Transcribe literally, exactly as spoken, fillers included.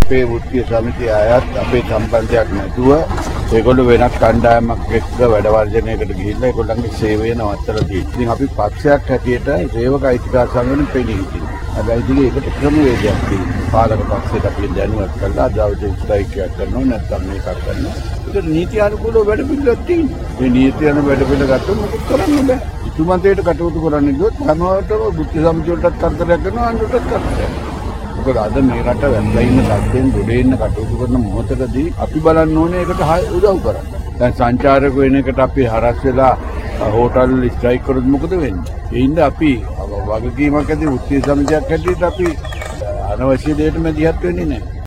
අපේ වෘත්තීය සමිතිය අයත් අපේ සම්බන්ධයක් නැතුව ඒගොල්ලෝ වෙනත් කණ්ඩායමක් එක්ක වැඩ වර්ජනයකට ගිහිල්ලා ඒගොල්ලන්ගේ සේවය නවත්තලා තියෙනවා. ඉතින් අපි පක්ෂයක් හැටියට සේවක අයිතිකාර සංගමෙන් පෙනී හිටිනවා. හැබැයි ඉතින් ඒකට ක්‍රමවේදයක් තියෙනවා. පාලක පක්ෂයට අපි දැනුවත් කරලා අදාළ ස්ට්‍රයික් එකක් කරනවා නැත්නම් මේකක් කරනවා. ඒක නීති අනුකූලව වැඩ පිළිවෙලක් තියෙනවා. මේ නීති අනුකූල වැඩ පිළිවෙල ගත්තොත් මොකද කරන්න බෑ. ඉතුමන්තයට කටයුතු කරන්න ගියොත් හැමෝටම බුද්ධ සමිතියටත් කරදරයක් කරනවා අනුරටත් කරදරයක්. මොකද අද මේ රට වැළඳලා ඉන්න සත්‍යෙන් ගොඩේ ඉන්න කටයුතු කරන මොහොතකදී අපි බලන්න ඕනේ ඒකට උදව් කරන්න. දැන් සංචාරක වෙන එකට අපි හරස් වෙලා හෝටල් ස්ට්‍රයික් කරොත් මොකද වෙන්නේ? ඒ හින්දා අපි වගකීමක් ඇති වෘත්තීය සමිතියක් හැටියට අපි අනවශ්‍ය දෙයකට මැදිහත් වෙන්නේ නැහැ.